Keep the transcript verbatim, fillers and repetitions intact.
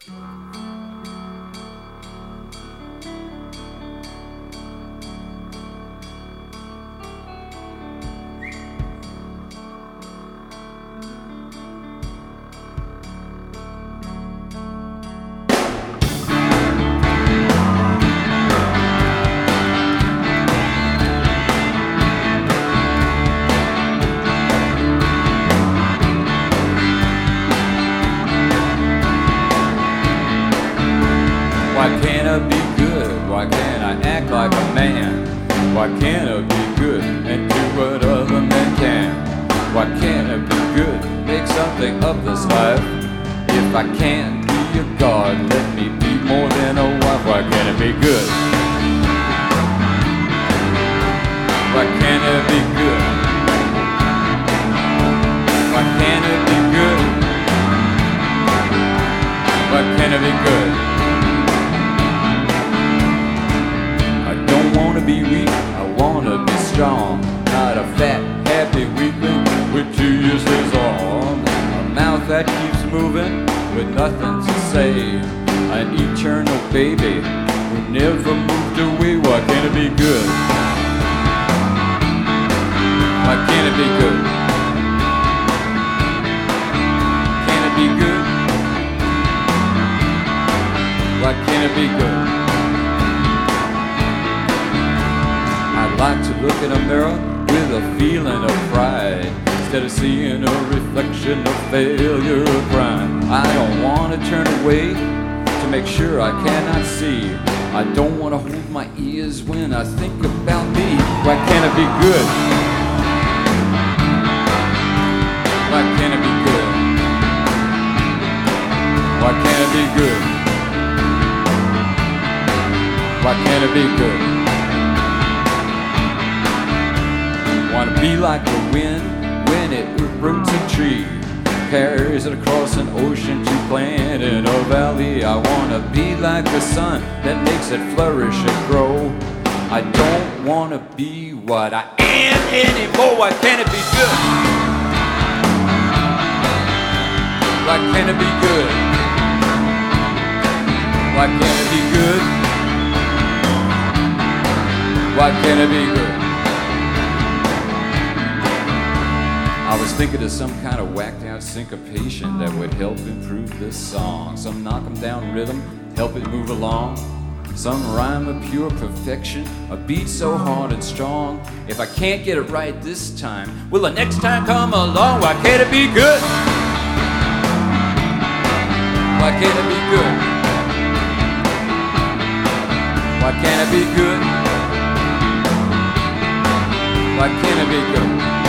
Why can't I be good? Why can't I act like a man? Why can't I be good and do what other men can? Why can't I be good? Make something of this life. If I can't be a god, let me be more than a wife. Why can't I be good? Why can't I be good? Why can't I be good? Why can't I be good? I wanna be weak, I wanna be strong. Not a fat, happy weakling with two useless arms. A mouth that keeps moving with nothing to say. An eternal baby who never moved away. Why can't it be good? Why can't it be good? Can it be good? Why can't it be good? I'd like to look in a mirror with a feeling of pride instead of seeing a reflection of failure or crime. I don't want to turn away to make sure I cannot see. I don't want to hold my ears when I think about me. Why can't it be good? Why can't it be good? Why can't it be good? Why can't it be good? Wanna be like the wind when it roots a tree, carries it across an ocean to plant in a valley. I wanna be like the sun that makes it flourish and grow. I don't wanna be what I am anymore. Why can't it be good? Why can't it be good? Why can't it be good? Why can't it be good? I was thinking of some kind of whacked out syncopation that would help improve this song. Some knock 'em down rhythm, help it move along. Some rhyme of pure perfection, a beat so hard and strong. If I can't get it right this time, will the next time come along? Why can't it be good? Why can't it be good? Why can't it be good? Why can't it be good?